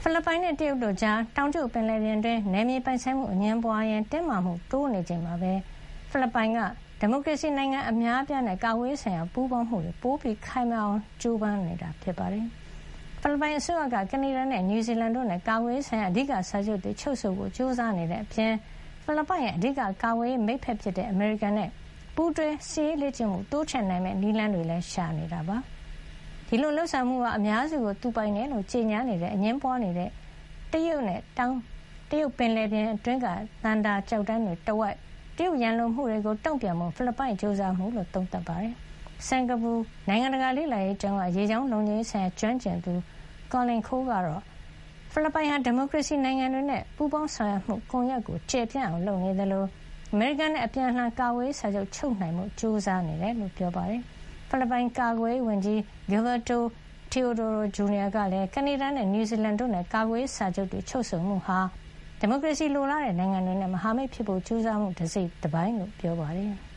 ဖိလစ်ပိုင်နဲ့တရုတ်တို့ကြားတောင်တရုတ်ပင်လယ်ပြင်တွင်းနယ်မြေပိုင်ဆိုင်မှုအငြင်းပွားရင်းတင်းမာမှုတိုးနေချိန်မှာပဲဖိလစ်ပိုင်ကဒီမိုကရေစီနိုင်ငံအများအပြားနဲ့ကာကွယ်ရေးဆိုင်ရာပူးပေါင်းမှုတွေပိုပြီးခိုင်မာအောင်ကြိုးပမ်းနေတာဖြစ်ပါတယ်။ဖိလစ်ပိုင်အစိုးရကကနေဒါနဲ့နယူးဇီလန်တို့နဲ့ကာကွယ်ရေးဆိုင်ရာအဓိကစာချုပ်တွေချုပ်ဆိုဖို့ကြိုးစားနေတဲ့အပြင်ဖိလစ်ပိုင်ရဲ့အဓိကကာကွယ်ရေးမိတ်ဖက်ဖြစ်တဲ့အမေရိကန်နဲ့ပူးတွဲစစ်ရေးလေ့ကျင့်မှုတိုးချဲ့နိုင်မယ့်နည်းလမ်းတွေလည်းရှာနေတာပါ။ဒီလိုလှုပ်ဆောင်မှုကအများစုကိုသူပိုင်တယ်လို့ကြေညာနေတဲ့အငြင်းပွားနေတဲ့တရုတ်နဲ့တောင်တရုတ်ပင်လယ်ပြင်အတွင်းကသန္တာကျောက်တန်းတွေတဝက်တရုတ်ရန်လိုမှုတွေကိုတုံ့ပြန်ဖို့ဖိလစ်ပိုင်ကြိုးစားမှုလို့သုံးသပ်ပါတယ်။စင်ကာပူနိုင်ငံတကာလေ့လာရေးကျောင်းကရေကြောင်းလုံခြုံရေးဆိုင်ရာကျွမ်းကျင်သူကော်လင်ခိုးကတော့ဖိလစ်ပိုင်ဟာဒီမိုကရေစီနိုင်ငံတွေနဲ့ပူးပေါင်းဆောင်ရွက်မှုကွန်ရက်ကိုကျယ်ပြန့်အောင်လုပ်နေတယ်လို့အမေရိကန်နဲ့အပြန်အလှန်ကာကွယ်ရေးစာချုပ်ချုပ်နိုင်မှုကြိုးစားနေတယ်လို့ပြောပါတယ်။ဖိလစ်ပိုင်ကာကွယ်ရေးဝန်ကြီးဂီလ်ဘာတို Teodoro Jr. ကလည်းကနေဒါနဲ့နယူးဇီလန်တို့နဲ့ကာကွယ်ရေးစာချုပ်တွေချုပ်ဆိုမှုဟာဒီမိုကရေစီလိုလားတဲ့နိုင်ငံတွေနဲ့မဟာမိတ်ဖြစ်ဖို့ကြိုးစားမှုတစ်စိတ်တစ်ပိုင်းလို့ပြောပါတယ်။